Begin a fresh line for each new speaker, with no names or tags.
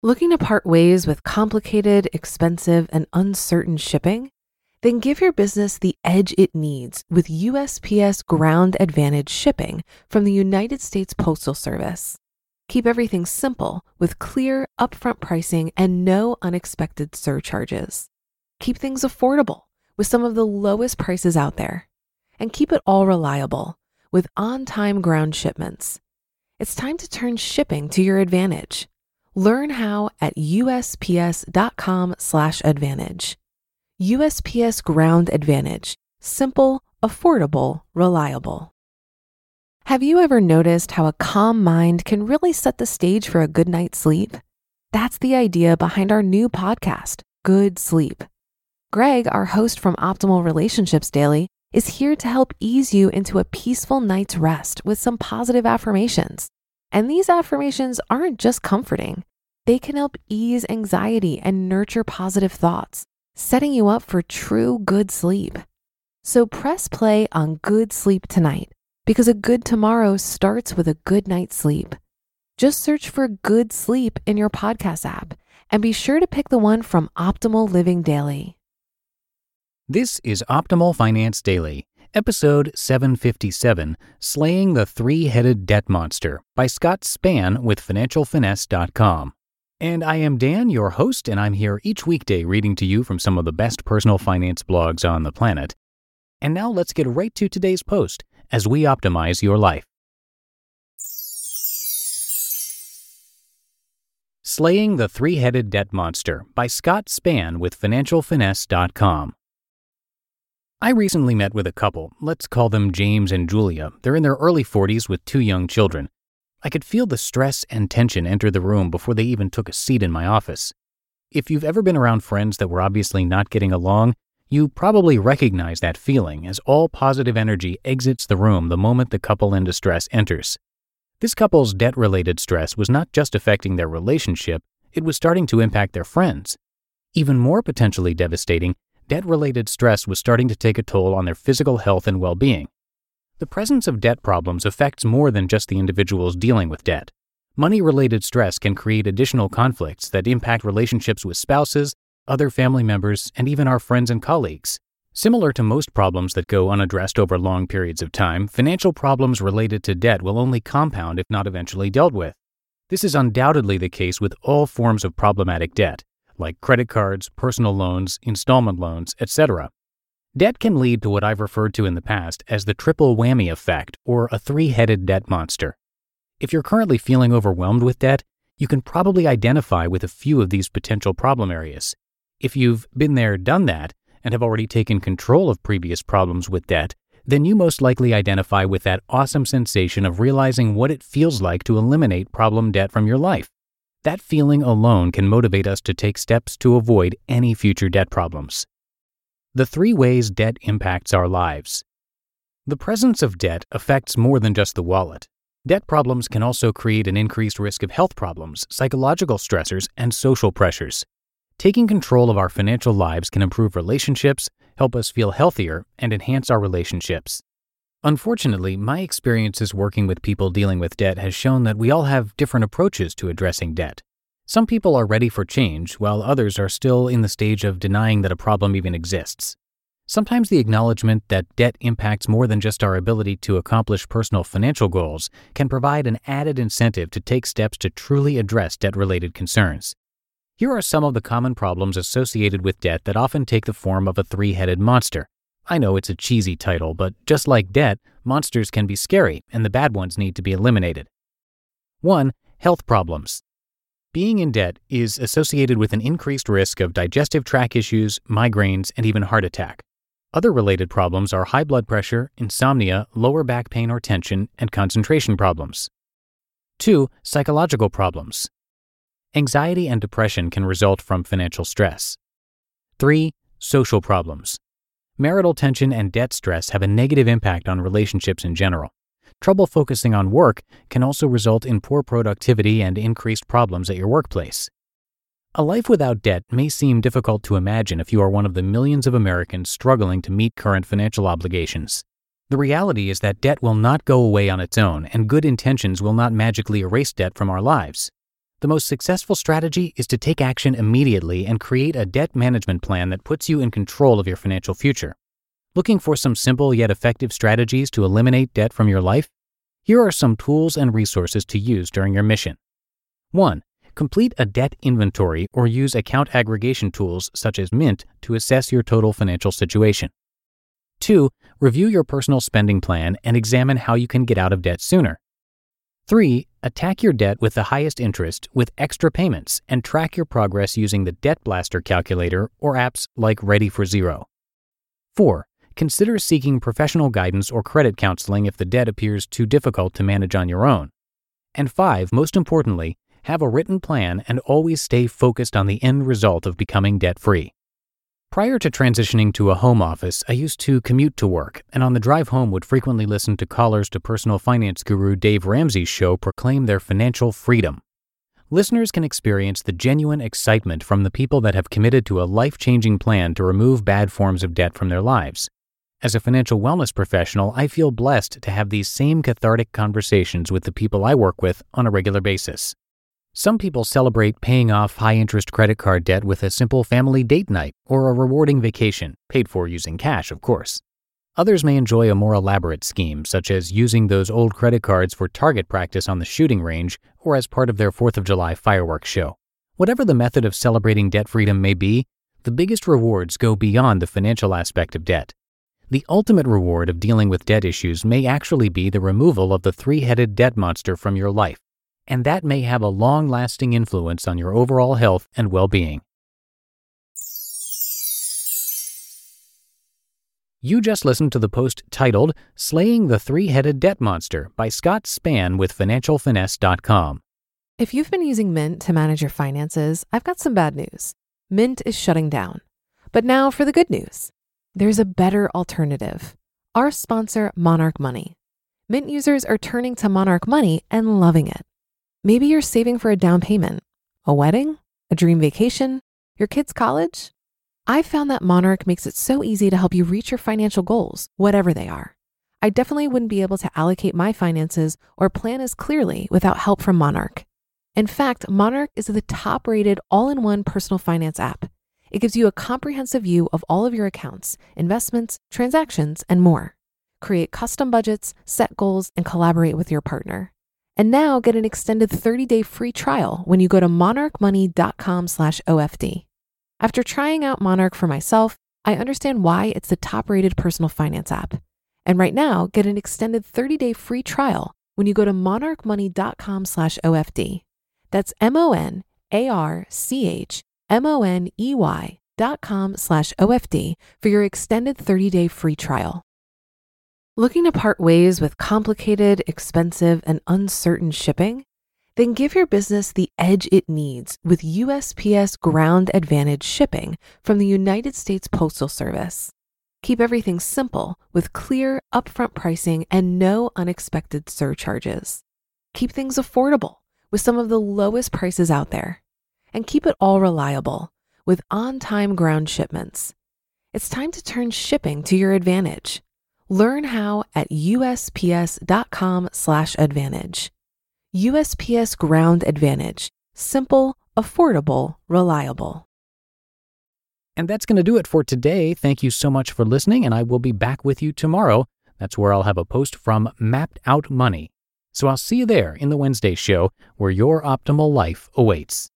Looking to part ways with complicated, expensive, and uncertain shipping? Then give your business the edge it needs with USPS Ground Advantage shipping from the United States Postal Service. Keep everything simple with clear, upfront pricing and no unexpected surcharges. Keep things affordable with some of the lowest prices out there. And keep it all reliable with on-time ground shipments. It's time to turn shipping to your advantage. Learn how at USPS.com/advantage. USPS Ground Advantage. Simple, affordable, reliable. Have you ever noticed how a calm mind can really set the stage for a good night's sleep? That's the idea behind our new podcast, Good Sleep. Greg, our host from Optimal Relationships Daily, is here to help ease you into a peaceful night's rest with some positive affirmations. And these affirmations aren't just comforting. They can help ease anxiety and nurture positive thoughts, setting you up for true good sleep. So press play on Good Sleep tonight, because a good tomorrow starts with a good night's sleep. Just search for Good Sleep in your podcast app and be sure to pick the one from Optimal Living Daily.
This is Optimal Finance Daily, episode 757, Slaying the Three-Headed Debt Monster by Scott Spann with FinancialFinesse.com. And I am Dan, your host, and I'm here each weekday reading to you from some of the best personal finance blogs on the planet. And now let's get right to today's post as we optimize your life. Slaying the Three-Headed Debt Monster by Scott Spann with FinancialFinesse.com. I recently met with a couple, let's call them James and Julia. They're in their early 40s with 2 young children. I could feel the stress and tension enter the room before they even took a seat in my office. If you've ever been around friends that were obviously not getting along, you probably recognize that feeling as all positive energy exits the room the moment the couple in distress enters. This couple's debt-related stress was not just affecting their relationship, it was starting to impact their friends. Even more potentially devastating, debt-related stress was starting to take a toll on their physical health and well-being. The presence of debt problems affects more than just the individuals dealing with debt. Money-related stress can create additional conflicts that impact relationships with spouses, other family members, and even our friends and colleagues. Similar to most problems that go unaddressed over long periods of time, financial problems related to debt will only compound if not eventually dealt with. This is undoubtedly the case with all forms of problematic debt, like credit cards, personal loans, installment loans, etc. Debt can lead to what I've referred to in the past as the triple whammy effect, or a three-headed debt monster. If you're currently feeling overwhelmed with debt, you can probably identify with a few of these potential problem areas. If you've been there, done that, and have already taken control of previous problems with debt, then you most likely identify with that awesome sensation of realizing what it feels like to eliminate problem debt from your life. That feeling alone can motivate us to take steps to avoid any future debt problems. The 3 ways debt impacts our lives. The presence of debt affects more than just the wallet. Debt problems can also create an increased risk of health problems, psychological stressors, and social pressures. Taking control of our financial lives can improve relationships, help us feel healthier, and enhance our relationships. Unfortunately, my experiences working with people dealing with debt has shown that we all have different approaches to addressing debt. Some people are ready for change, while others are still in the stage of denying that a problem even exists. Sometimes the acknowledgement that debt impacts more than just our ability to accomplish personal financial goals can provide an added incentive to take steps to truly address debt-related concerns. Here are some of the common problems associated with debt that often take the form of a three-headed monster. I know it's a cheesy title, but just like debt, monsters can be scary, and the bad ones need to be eliminated. 1. Health problems. Being in debt is associated with an increased risk of digestive tract issues, migraines, and even heart attack. Other related problems are high blood pressure, insomnia, lower back pain or tension, and concentration problems. 2. Psychological problems. Anxiety and depression can result from financial stress. 3. Social problems. Marital tension and debt stress have a negative impact on relationships in general. Trouble focusing on work can also result in poor productivity and increased problems at your workplace. A life without debt may seem difficult to imagine if you are one of the millions of Americans struggling to meet current financial obligations. The reality is that debt will not go away on its own, and good intentions will not magically erase debt from our lives. The most successful strategy is to take action immediately and create a debt management plan that puts you in control of your financial future. Looking for some simple yet effective strategies to eliminate debt from your life? Here are some tools and resources to use during your mission. 1. Complete a debt inventory or use account aggregation tools such as Mint to assess your total financial situation. 2. Review your personal spending plan and examine how you can get out of debt sooner. 3. Attack your debt with the highest interest with extra payments and track your progress using the Debt Blaster calculator or apps like Ready for Zero. 4. Consider seeking professional guidance or credit counseling if the debt appears too difficult to manage on your own. And 5, most importantly, have a written plan and always stay focused on the end result of becoming debt-free. Prior to transitioning to a home office, I used to commute to work, and on the drive home would frequently listen to callers to personal finance guru Dave Ramsey's show proclaim their financial freedom. Listeners can experience the genuine excitement from the people that have committed to a life-changing plan to remove bad forms of debt from their lives. As a financial wellness professional, I feel blessed to have these same cathartic conversations with the people I work with on a regular basis. Some people celebrate paying off high-interest credit card debt with a simple family date night or a rewarding vacation, paid for using cash, of course. Others may enjoy a more elaborate scheme, such as using those old credit cards for target practice on the shooting range or as part of their 4th of July fireworks show. Whatever the method of celebrating debt freedom may be, the biggest rewards go beyond the financial aspect of debt. The ultimate reward of dealing with debt issues may actually be the removal of the three-headed debt monster from your life, and that may have a long-lasting influence on your overall health and well-being. You just listened to the post titled Slaying the Three-Headed Debt Monster by Scott Spann with FinancialFinesse.com.
If you've been using Mint to manage your finances, I've got some bad news. Mint is shutting down. But now for the good news. There's a better alternative. Our sponsor, Monarch Money. Mint users are turning to Monarch Money and loving it. Maybe you're saving for a down payment, a wedding, a dream vacation, your kids' college. I found that Monarch makes it so easy to help you reach your financial goals, whatever they are. I definitely wouldn't be able to allocate my finances or plan as clearly without help from Monarch. In fact, Monarch is the top-rated all-in-one personal finance app. It gives you a comprehensive view of all of your accounts, investments, transactions, and more. Create custom budgets, set goals, and collaborate with your partner. And now get an extended 30-day free trial when you go to monarchmoney.com/OFD. After trying out Monarch for myself, I understand why it's the top-rated personal finance app. And right now, get an extended 30-day free trial when you go to monarchmoney.com/OFD. That's monarchmoney.com/OFD for your extended 30-day free trial. Looking to part ways with complicated, expensive, and uncertain shipping? Then give your business the edge it needs with USPS Ground Advantage shipping from the United States Postal Service. Keep everything simple with clear, upfront pricing and no unexpected surcharges. Keep things affordable with some of the lowest prices out there. And keep it all reliable with on-time ground shipments. It's time to turn shipping to your advantage. Learn how at USPS.com/advantage. USPS Ground Advantage. Simple, affordable, reliable.
And that's going to do it for today. Thank you so much for listening, and I will be back with you tomorrow. That's where I'll have a post from Mapped Out Money. So I'll see you there in the Wednesday show where your optimal life awaits.